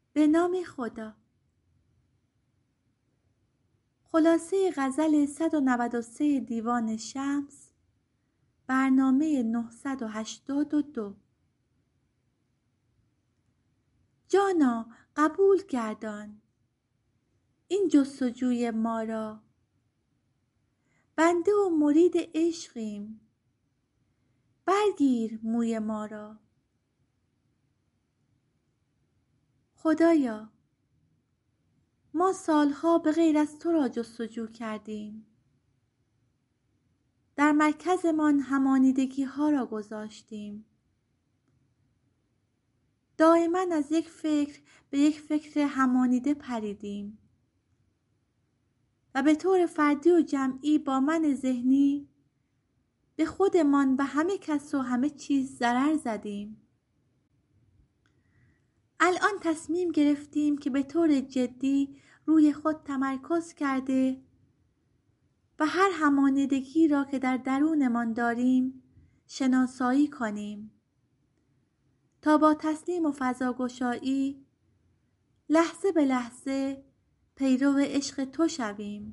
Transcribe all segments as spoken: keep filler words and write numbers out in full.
به نام خدا. خلاصه غزل صد و نود و سه دیوان شمس، برنامه نهصد و هشتاد و دو. جانا قبول گردان این جستجوی ما را، بنده و مرید عشقیم، برگیر موی ما را. خدایا ما سالها به غیر از تو را جستجو کردیم، در مرکزمان همانیدگی ها را گذاشتیم، دائما از یک فکر به یک فکر همانیده پریدیم و به طور فردی و جمعی با من ذهنی به خودمان و همه کس و همه چیز ضرر زدیم. الان تصمیم گرفتیم که به طور جدی روی خود تمرکز کرده و هر همانیدگی را که در درونمان داریم شناسایی کنیم تا با تسلیم و فضاگشایی لحظه به لحظه پیرو عشق تو شویم.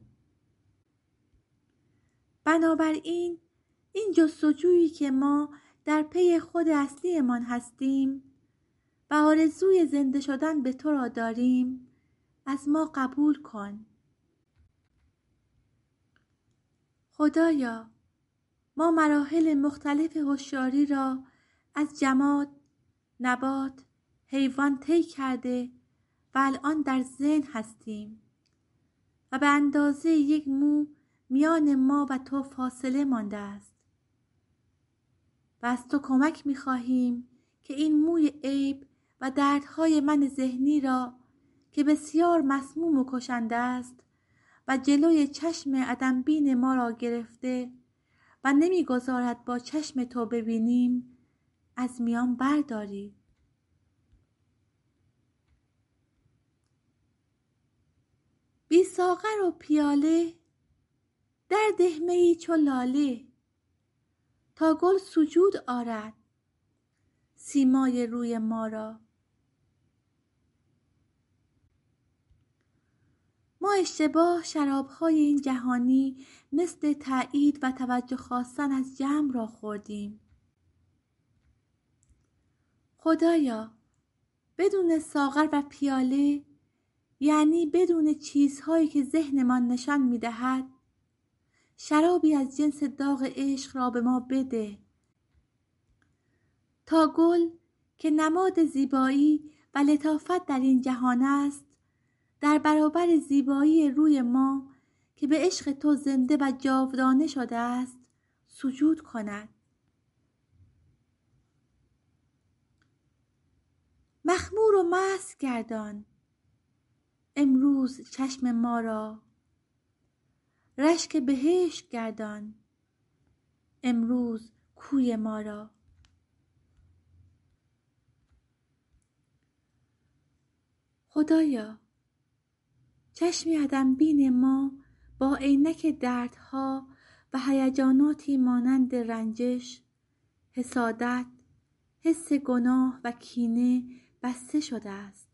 بنابراین این جستجویی که ما در پی خود اصلیمان هستیم و آرزوی زنده شدن به تو را داریم از ما قبول کن. خدایا ما مراحل مختلف هوشیاری را از جماد، نبات، حیوان طی کرده و الان در ذهن هستیم و به اندازه یک مو میان ما و تو فاصله مانده است و از تو کمک می‌خواهیم که این موی عیب و دردهای من ذهنی را که بسیار مسموم و کشنده است و جلوی چشم عدم بین ما را گرفته و نمیگذارد با چشم تو ببینیم از میان برداری. بی ساغر و پیاله در ده میی چو لاله، تا گل سجود آرد سیمای روی ما را. ما اشتباه شرابهای این جهانی مثل تایید و توجه خواستن از جمع را خوردیم. خدایا بدون ساغر و پیاله، یعنی بدون چیزهایی که ذهنمان نشان می‌دهد، شرابی از جنس داغ عشق را به ما بده تا گل که نماد زیبایی و لطافت در این جهان است در برابر زیبایی روی ما که به عشق تو زنده و جاودانه شده است سجود کند. مخمور و مست گردان امروز چشم ما را، رشک بهشت گردان امروز کوی ما را. خدایا چشم عدم بین ما با عینک دردها و هیجاناتی مانند رنجش، حسادت، حس گناه و کینه بسته شده است.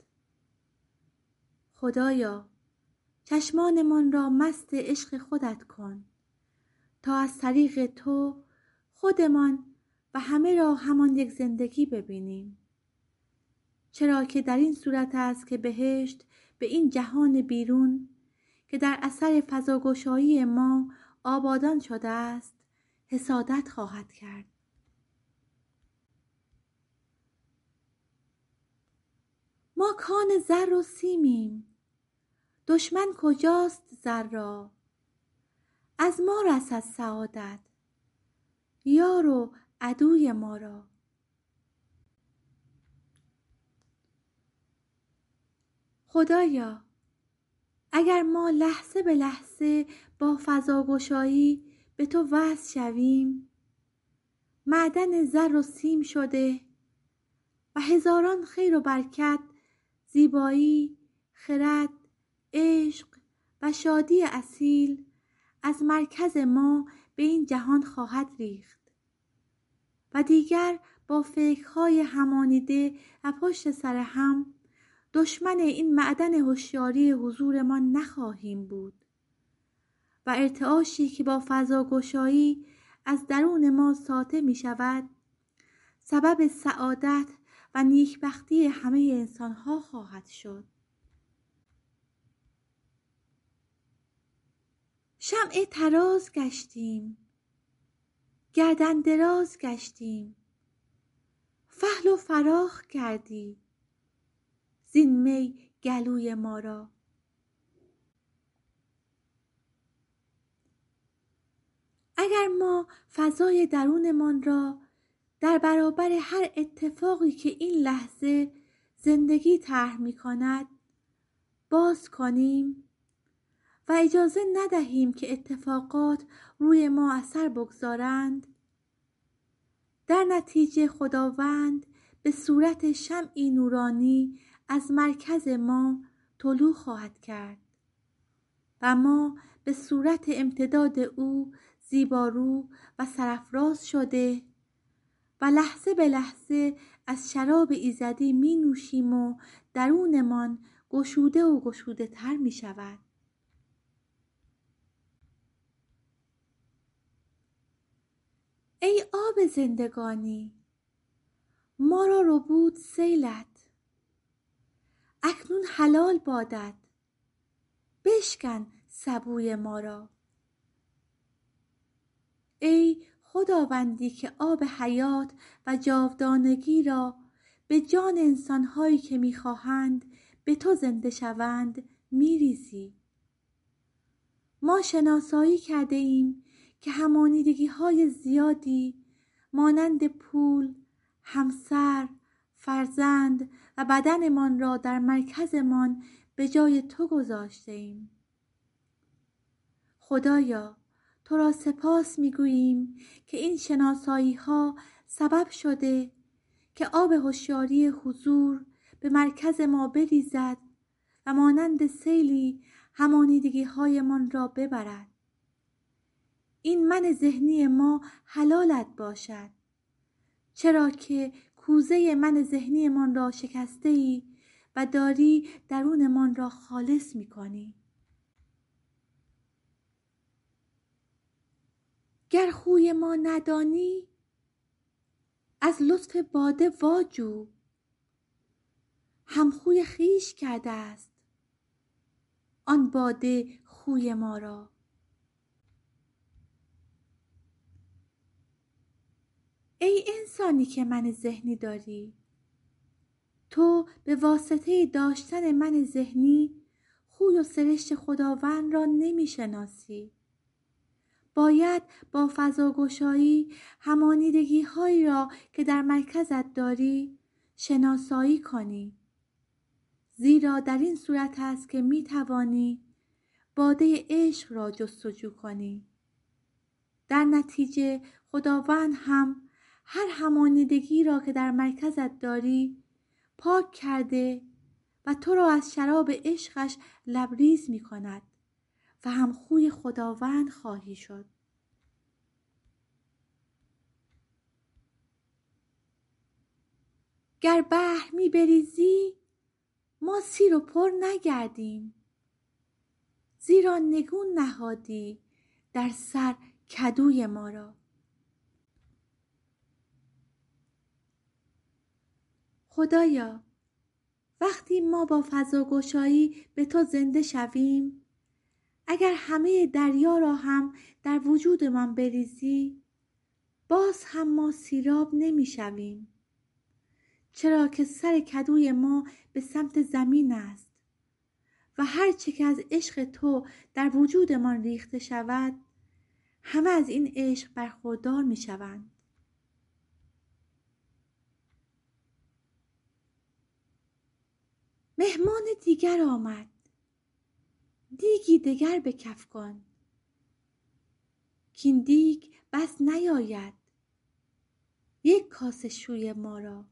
خدایا چشمانمان را مست عشق خودت کن تا از طریق تو خودمان و همه را همان یک زندگی ببینیم، چرا که در این صورت است که بهشت به این جهان بیرون که در اثر فضاگشایی ما آبادان شده است حسادت خواهد کرد. ما کان زر و سیمیم، دشمن کجاست زر را؟ از ما رسد سعادت، یار و عدوی ما را. خدایا اگر ما لحظه به لحظه با فضاگشایی به تو وصل شویم، معدن زر و سیم شده و هزاران خیر و برکت، زیبایی، خرد، عشق و شادی اصیل از مرکز ما به این جهان خواهد ریخت و دیگر با فکرهای همانیده و پشت سر هم دشمن این معدن هوشیاری حضورمان نخواهیم بود و ارتعاشی که با فضاگشایی از درون ما ساطع می شود سبب سعادت و نیکبختی همه انسانها خواهد شد. شمع تراز گشتیم، گردن دراز گشتیم، فحل و فراخ کردی زین می گلوی ما را. اگر ما فضای درونمان را در برابر هر اتفاقی که این لحظه زندگی طرح می کند باز کنیم و اجازه ندهیم که اتفاقات روی ما اثر بگذارند، در نتیجه خداوند به صورت شمعی نورانی از مرکز ما طلوع خواهد کرد و ما به صورت امتداد او زیبارو و سرافراز شده و لحظه به لحظه از شراب ایزدی می نوشیم و درونمان گشوده و گشوده تر می شود. ای آب زندگانی، ما را ربود سیلت، اکنون حلال بادت، بشکن سبوی ما را. ای خداوندی که آب حیات و جاودانگی را به جان انسانهایی که میخواهند به تو زنده شوند میریزی. ما شناسایی کرده ایم که همانیدگی های زیادی مانند پول، همسر، فرزند و بدنمان را در مرکزمان به جای تو گذاشته ایم. خدایا، تو را سپاس میگوییم که این شناسایی ها سبب شده که آب هوشیاری حضور به مرکز ما بریزد و مانند سیلی همانیدگی های من را ببرد. این من ذهنی ما حلالت باشد، چرا که کوزه من ذهنی من را شکسته ای و داری درون من را خالص می کنی. گر خوی ما ندانی از لطف باده واجو، هم خوی خیش کرده است آن باده خوی ما را. ای انسانی که من ذهنی داری، تو به واسطه داشتن من ذهنی خوی و سرشت خداوند را نمی شناسی. باید با فضاگشایی همانیدگی هایی را که در مرکزت داری شناسایی کنی، زیرا در این صورت است که می توانی باده عشق را جستجو کنی. در نتیجه خداوند هم هر همانیدگی را که در مرکزت داری پاک کرده و تو را از شراب عشقش لبریز می کند و هم خوی خداوند خواهی شد. گر بحر می بریزی ما سیر و پر نگردیم، زیرا نگون نهادی در سر کدوی ما را. خدایا، وقتی ما با فضاگشایی به تو زنده شویم، اگر همه دریا را هم در وجودمان بریزی باز هم ما سیراب نمی شویم، چرا که سر کدوی ما به سمت زمین است و هر چه که از عشق تو در وجودمان ریخته شود همه از این عشق برخوردار می شوند. مهمان دیگر آمد، دیگی دگر به کف کن، کین دیگ بس نیاید یک کاسه شوی ما را.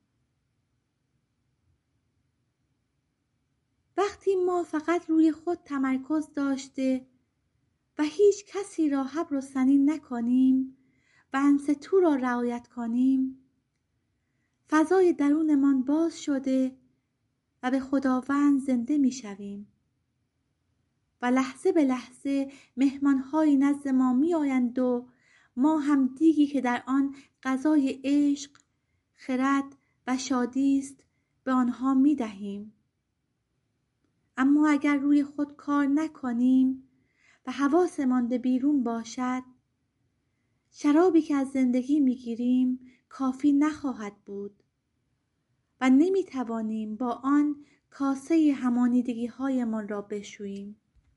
وقتی ما فقط روی خود تمرکز داشته و هیچ کسی را حبر و سنین نکنیم و انصتو را رعایت کنیم، فضای درونمان باز شده و به خداوند زنده می شویم و لحظه به لحظه مهمان‌هایی نزد ما می آیند و ما هم دیگی که در آن غذای عشق، خرد و شادی است به آنها می دهیم. اما اگر روی خود کار نکنیم و حواسمان به بیرون باشد، شرابی که از زندگی می گیریم کافی نخواهد بود و نمی توانیم با آن کاسه همانیدگی هایمان را بشوییم.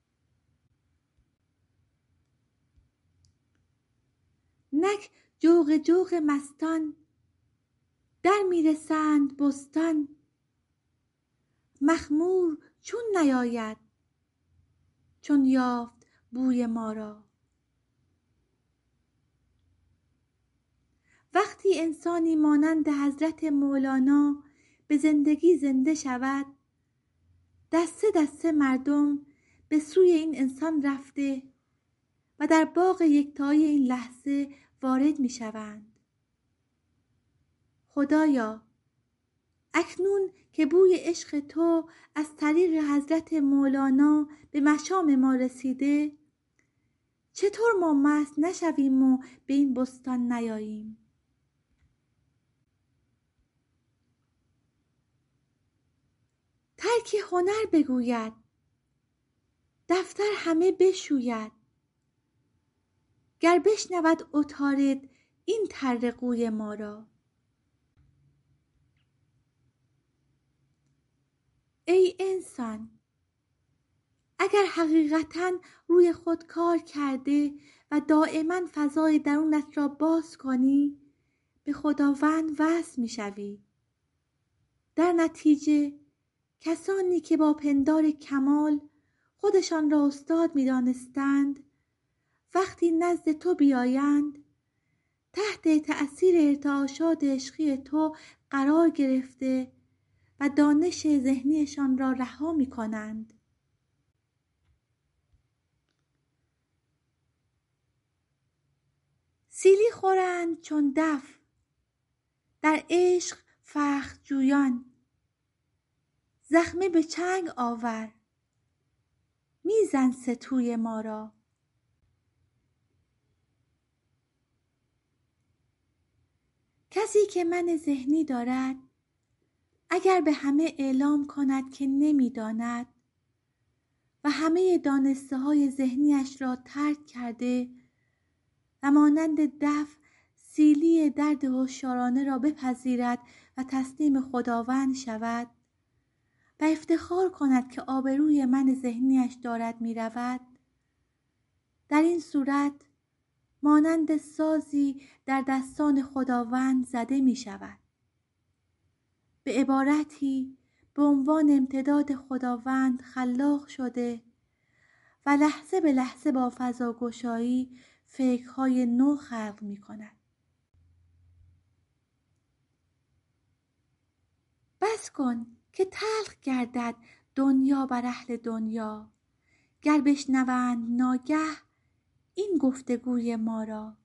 نک جوق جوق مستان در می رسند بستان، مخمور چون نیاید چون یافت بوی ما را. وقتی انسانی مانند حضرت مولانا به زندگی زنده شود، دسته دسته مردم به سوی این انسان رفته و در باغ یکتایی این لحظه وارد می شوند. خدایا، اکنون که بوی عشق تو از طریق حضرت مولانا به مشام ما رسیده، چطور ما مست نشویم و به این بستان نیاییم؟ ترک هنر بگوید، دفتر همه بشوید، گر بشنود عطارد این طرقوی ما را. ای انسان، اگر حقیقتاً روی خود کار کرده و دائما فضای درونت را باز کنی، به خداوند وصل می شوی. در نتیجه کسانی که با پندار کمال خودشان را استاد می دانستند، وقتی نزد تو بیایند، تحت تأثیر ارتعاشات عشقی تو قرار گرفته و دانش ذهنیشان را رها می کنند. سیلی خورند چون دف در عشق فخر جویان، زخمه به چنگ آور میزن ستوی ما را. کسی که من ذهنی دارد، اگر به همه اعلام کند که نمیداند و همه دانسته های ذهنیش را ترک کرده و مانند دف سیلی درد هوشیارانه را بپذیرد و تسلیم خداوند شود و افتخار کند که آبروی من ذهنیش دارد می رود، در این صورت مانند سازی در دستان خداوند زده می شود. به عبارتی به عنوان امتداد خداوند خلاق شده و لحظه به لحظه با فضاگشایی فکرهای نو خلق می کند. بس کن که تلخ گردد دنیا بر اهل دنیا، گر بشنوند ناگه این گفتگوی ما را.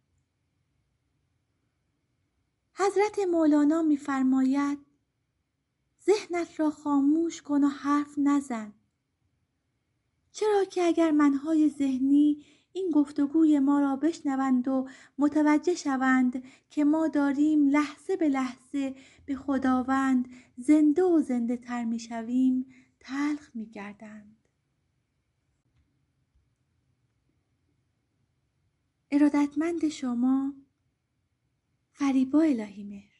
حضرت مولانا می فرماید ذهنت را خاموش کن و حرف نزن، چرا که اگر منهای ذهنی این گفتگوی ما را بشنوند و متوجه شوند که ما داریم لحظه به لحظه به خداوند زنده و زنده تر می شویم، تلخ می گردند. ارادتمند شما، فریبا الهی مهر.